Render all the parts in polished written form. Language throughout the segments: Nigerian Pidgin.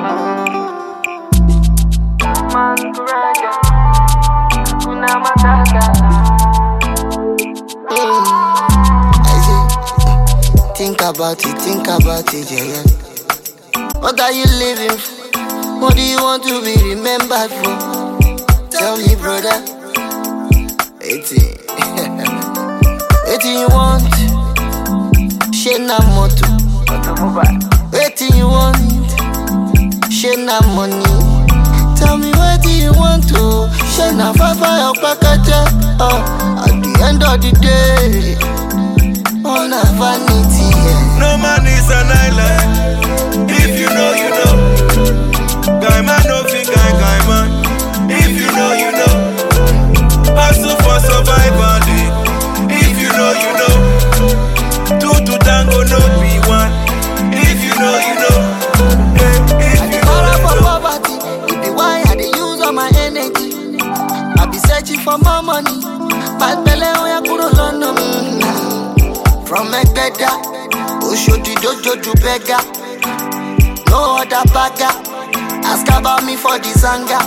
Think about it, yeah. What are you living for? What do you want to be remembered for? Tell me, brother. 18 you want? Shena moto. 18 you want? Shena money. Tell me what do you want to? Shena fafa your package. At the end of the day, on a vanity. No man is an island. If you know, you know. Guy man no think guy man. If you know, you know. Hustle for survival. If you know, you know. Two to tango, no be one. If you know, you know. I dey call for poverty. It be why I dey use all my energy. I be searching for more money. Bad belle oya kuro London. From Egbeda, Oshodi Dojo to Bega. No other bagger. Ask about me for the Zanga.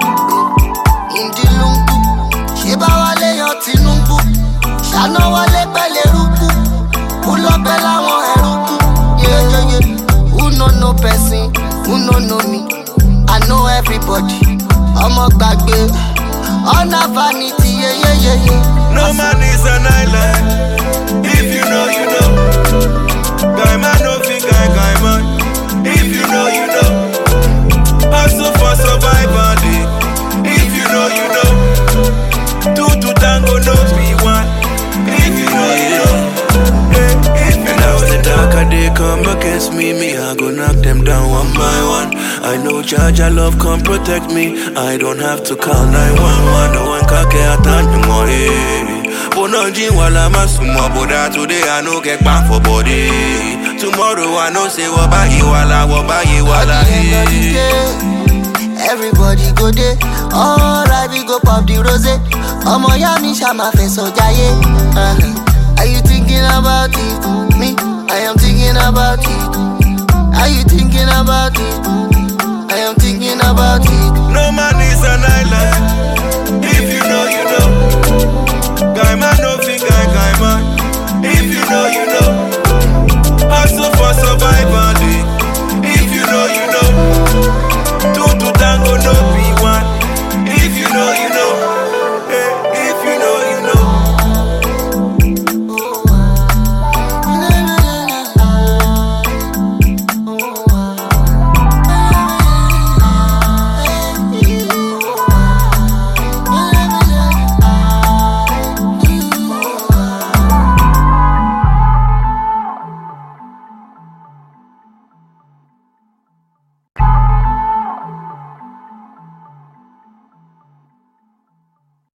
In the Lungu, Sheba wale yo Tinumbu. Shano wale pele ruku. Pull up bella won eruku. Yeah. Who no person, who know me. I know everybody. I'm a bagbe. On a vanity, yeah. No man is an island. If you know, you know. Guy man no think guy man. If you know, you know. Hustle for survival. If you know, you know. Two to tango, no be one. If you know, you know. If you know, the darker they come against me, I go knock them down one by one. I know Jaja love come protect me. I don't have to call 911. No one can get more. Bononji wala masuma boda. Today I no get back for body. Tomorrow I know say wabayi wala. At the end of the day, everybody go there. Alright, we go pop the rose. Omo ya mi shama fe so jaye. Are you thinking about it? Me, I am thinking about it. Are you thinking about it? I am thinking about it. no man is an island.